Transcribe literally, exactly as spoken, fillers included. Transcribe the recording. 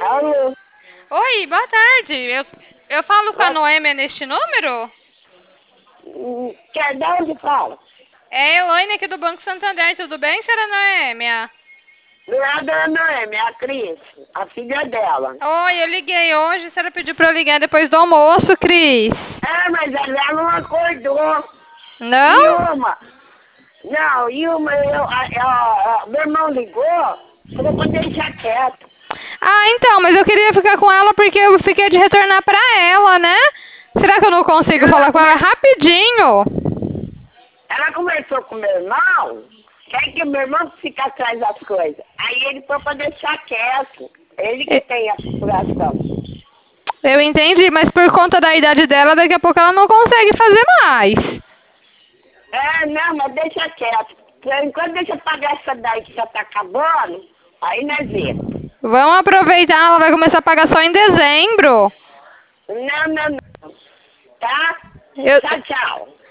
Alô? Oi, boa tarde. Eu, eu falo com a Ó, Noêmia neste número? hum, Quer de onde fala? É a Elaine aqui do Banco Santander, tudo bem, senhora Noêmia? Não é a dona Noemi, é a Cris, a filha dela. Oi, eu liguei hoje, a senhora pediu pra eu ligar depois do almoço, Cris. É, mas ela não acordou. E Não? uma, não, e uma, eu, a, a- a- meu irmão ligou, falou pra deixar quieto. Ah, então, mas eu queria ficar com ela porque eu fiquei de retornar pra ela, né? Será que eu não consigo Ela, falar com come, ela rapidinho? ela conversou com meu irmão, quer que meu irmão fique atrás das coisas. Aí ele foi pra deixar quieto. Ele que E- tem a procuração. Eu entendi, mas por conta da idade dela, daqui a pouco ela não consegue fazer mais. É, não, mas deixa quieto. Por enquanto deixa eu pagar essa daí que já tá acabando, aí nós vemos. Vamos aproveitar, ela vai começar a pagar só em dezembro. Não, não, não. Tá? Eu, Tchau, tchau.